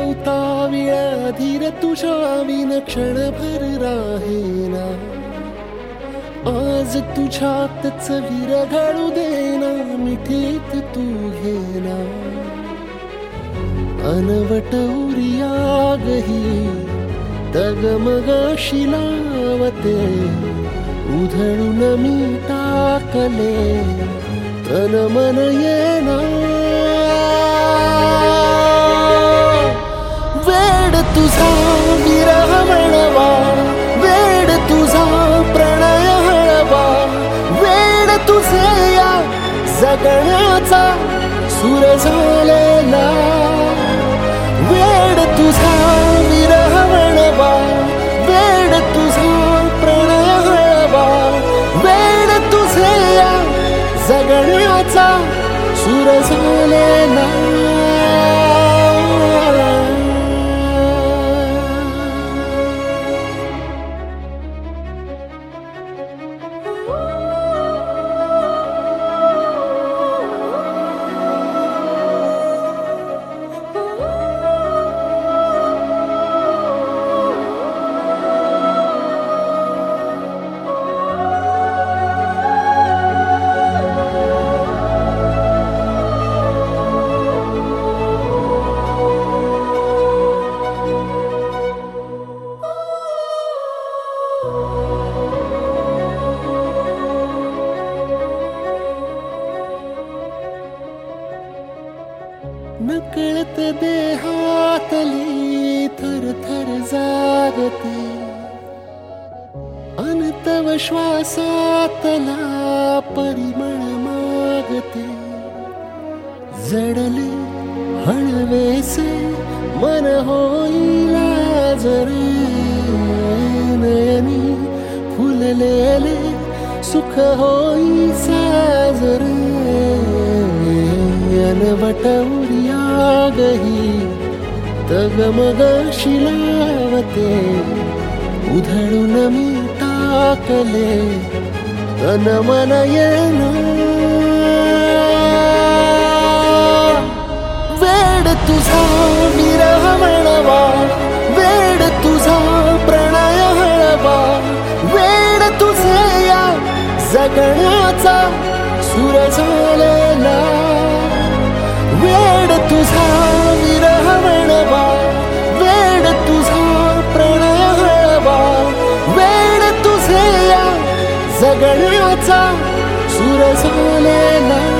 नव्हता वेळ धीर तुझ्या विन क्षणभर राहेना. आज तुझ्यातच विरघळू देना मिठीत तू घेना. अनवट उरियागही डगमगाशी लावते. उधळून मी टाकले तन मन येना. वेड तुझा विरह म्हणवा, वेड तुझा प्रणय हळवा. वेड तुझे या जगण्याचा सूर झालेला. वेड तुझा विरह म्हणवा, वेड तुझा प्रणय हळवा. वेड तुझे या जगण्याचा सूर झालेला. नकळत देहातली थरथर जागते. अनतव श्वासातला परिमळ मागते. जडले हळवेसे मन होईल जरे. नयनी फुललेले सुख होई साजरे. अनवट उरियागही डगमगाशी लावते. उधळून मी टाकले तन मन येना. वेड तुझा विरह म्हणवा, वेड तुझा प्रणय हळवा. वेड तुझे या जगण्याचा सूर झालेला. वेड तुझा विरह म्हणवा, वेड तुझा प्रणय हळवा. वेड तुझे या जगण्याचा सूर झालेला.